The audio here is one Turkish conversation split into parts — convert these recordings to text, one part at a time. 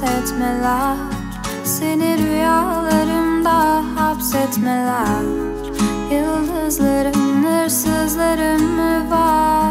etmeler, seni rüyalarımda hapsetmeler. Yıldızların hırsızları mı var?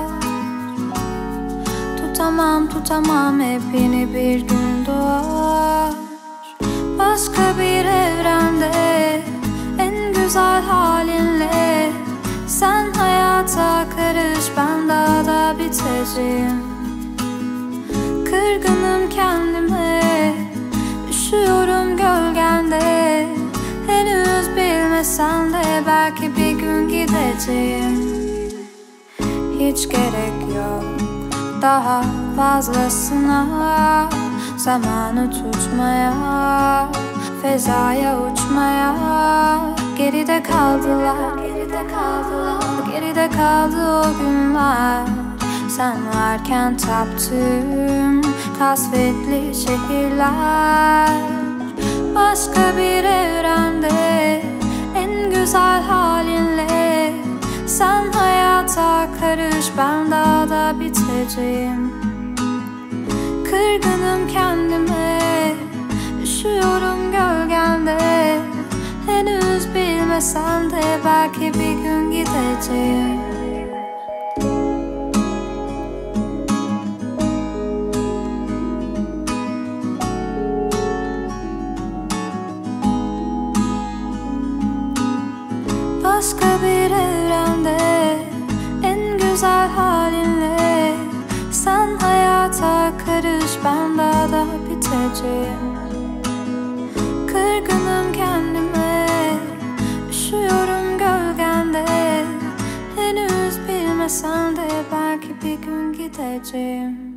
Tutamam hep yeni bir gün doğar. Başka bir evrende en güzel halinle sen hayata karış, ben daha da biteceğim. Kırgınım kendime, üşüyorum gölgende. Henüz bilmesen de belki bir gün gideceğim. Hiç gerek yok daha fazlasına, zamanı tutmaya, fezaya uçmaya. Geride kaldılar, geride kaldı o günler. Sen varken taptığım kasvetli şehirler. Başka bir evrende en güzel halinle sen hayata karış, ben daha da biteceğim. Kırgınım kendime, üşüyorum gölgende. Henüz bilmesen de belki bir gün gideceğim. Başka bir evrende en güzel halinle sen hayata karış, ben daha da biteceğim. Kırgınım kendime, üşüyorum gölgende. Henüz bilmesen de belki bir gün gideceğim.